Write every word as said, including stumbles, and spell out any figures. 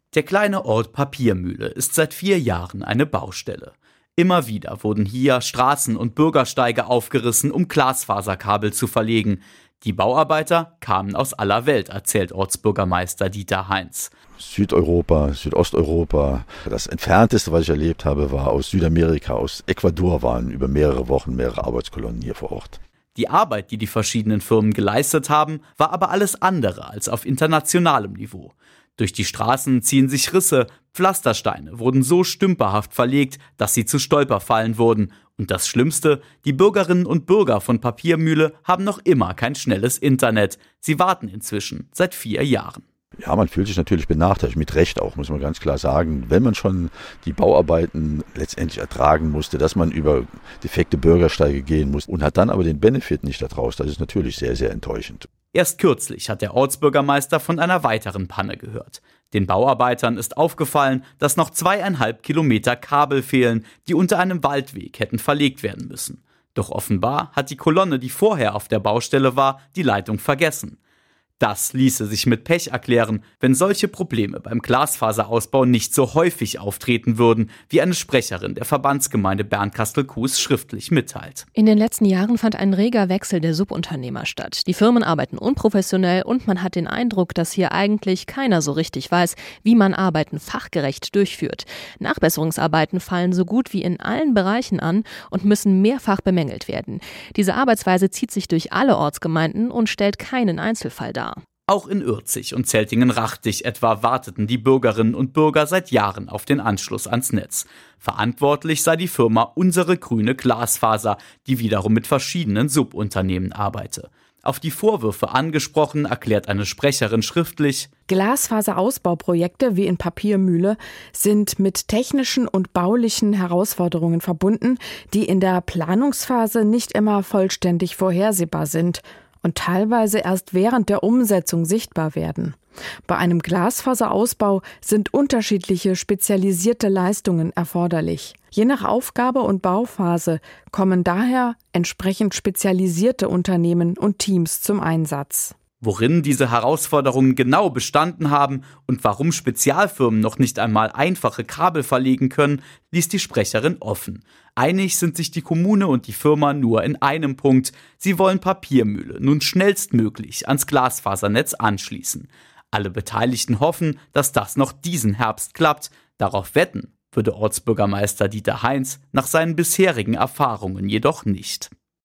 Der kleine Ort Papiermühle ist seit vier Jahren eine Baustelle. Immer wieder wurden hier Straßen und Bürgersteige aufgerissen, um Glasfaserkabel zu verlegen. Die Bauarbeiter kamen aus aller Welt, erzählt Ortsbürgermeister Dieter Heinz. Südeuropa, Südosteuropa. Das Entfernteste, was ich erlebt habe, war aus Südamerika, aus Ecuador waren über mehrere Wochen mehrere Arbeitskolonnen hier vor Ort. Die Arbeit, die die verschiedenen Firmen geleistet haben, war aber alles andere als auf internationalem Niveau. Durch die Straßen ziehen sich Risse, Pflastersteine wurden so stümperhaft verlegt, dass sie zu Stolperfallen wurden. Und das Schlimmste, die Bürgerinnen und Bürger von Papiermühle haben noch immer kein schnelles Internet. Sie warten inzwischen seit vier Jahren. Ja, man fühlt sich natürlich benachteiligt, mit Recht auch, muss man ganz klar sagen. Wenn man schon die Bauarbeiten letztendlich ertragen musste, dass man über defekte Bürgersteige gehen muss und hat dann aber den Benefit nicht daraus, das ist natürlich sehr, sehr enttäuschend. Erst kürzlich hat der Ortsbürgermeister von einer weiteren Panne gehört. Den Bauarbeitern ist aufgefallen, dass noch zweieinhalb Kilometer Kabel fehlen, die unter einem Waldweg hätten verlegt werden müssen. Doch offenbar hat die Kolonne, die vorher auf der Baustelle war, die Leitung vergessen. Das ließe sich mit Pech erklären, wenn solche Probleme beim Glasfaserausbau nicht so häufig auftreten würden, wie eine Sprecherin der Verbandsgemeinde Bernkastel-Kues schriftlich mitteilt. In den letzten Jahren fand ein reger Wechsel der Subunternehmer statt. Die Firmen arbeiten unprofessionell und man hat den Eindruck, dass hier eigentlich keiner so richtig weiß, wie man Arbeiten fachgerecht durchführt. Nachbesserungsarbeiten fallen so gut wie in allen Bereichen an und müssen mehrfach bemängelt werden. Diese Arbeitsweise zieht sich durch alle Ortsgemeinden und stellt keinen Einzelfall dar. Auch in Ürzig und Zeltingen-Rachtich etwa warteten die Bürgerinnen und Bürger seit Jahren auf den Anschluss ans Netz. Verantwortlich sei die Firma Unsere Grüne Glasfaser, die wiederum mit verschiedenen Subunternehmen arbeite. Auf die Vorwürfe angesprochen, erklärt eine Sprecherin schriftlich: Glasfaserausbauprojekte wie in Papiermühle sind mit technischen und baulichen Herausforderungen verbunden, die in der Planungsphase nicht immer vollständig vorhersehbar sind und teilweise erst während der Umsetzung sichtbar werden. Bei einem Glasfaserausbau sind unterschiedliche spezialisierte Leistungen erforderlich. Je nach Aufgabe und Bauphase kommen daher entsprechend spezialisierte Unternehmen und Teams zum Einsatz. Worin diese Herausforderungen genau bestanden haben und warum Spezialfirmen noch nicht einmal einfache Kabel verlegen können, ließ die Sprecherin offen. Einig sind sich die Kommune und die Firma nur in einem Punkt: Sie wollen Papiermühle nun schnellstmöglich ans Glasfasernetz anschließen. Alle Beteiligten hoffen, dass das noch diesen Herbst klappt. Darauf wetten würde Ortsbürgermeister Dieter Heinz nach seinen bisherigen Erfahrungen jedoch nicht.